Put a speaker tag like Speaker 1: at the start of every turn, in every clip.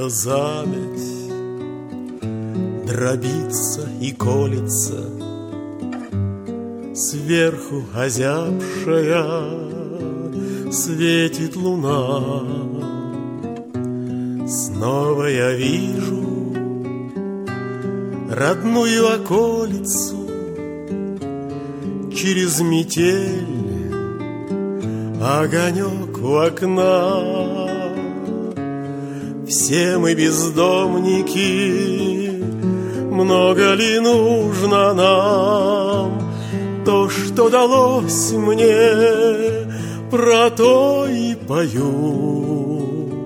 Speaker 1: ее завять дробится и колется, сверху озябшая светит луна. Снова я вижу родную околицу через метель, огонек у окна. Все мы бездомники, много ли нужно нам? То, что далось мне, про то и пою.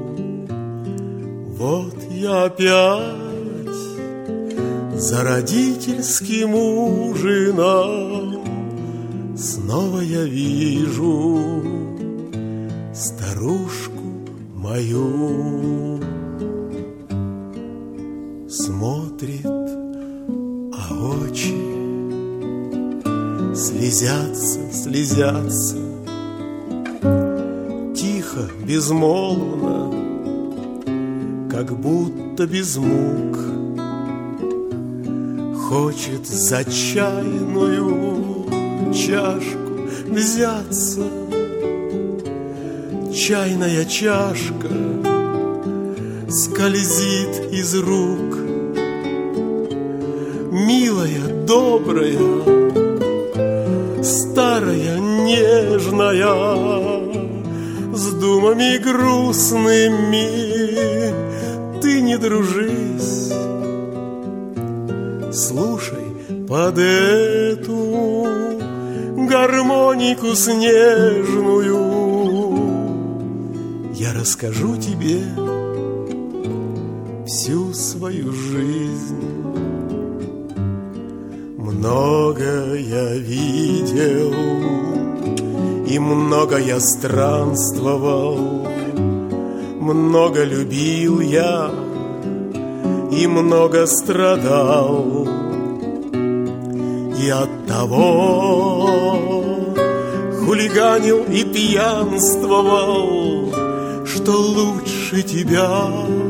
Speaker 1: Вот я опять за родительским ужином, снова я вижу старушку мою. Смотрит, а очи слезятся, слезятся, тихо, безмолвно, как будто без мук. Хочет за чайную чашку взяться. Чайная чашка скользит из рук. Милая, добрая, старая, нежная, с думами грустными ты не дружись. Слушай под эту гармонику снежную, я расскажу тебе всю свою жизнь. Много я видел и много я странствовал, много любил я и много страдал. И оттого хулиганил и пьянствовал, что лучше тебя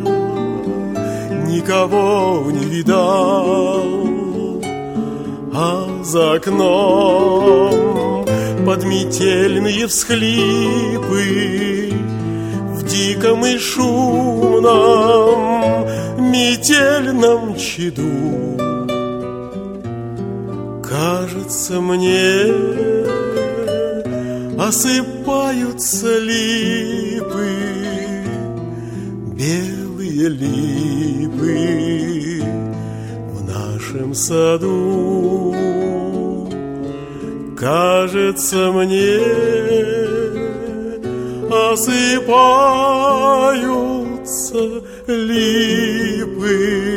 Speaker 1: никого не видал. А за окном подметельные всхлипы в диком и шумном метельном чаду. Кажется мне, осыпаются липы, белые липы в нашем саду. Кажется мне, осыпаются липы,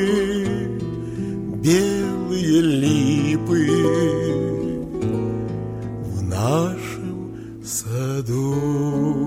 Speaker 1: белые липы в нашем саду.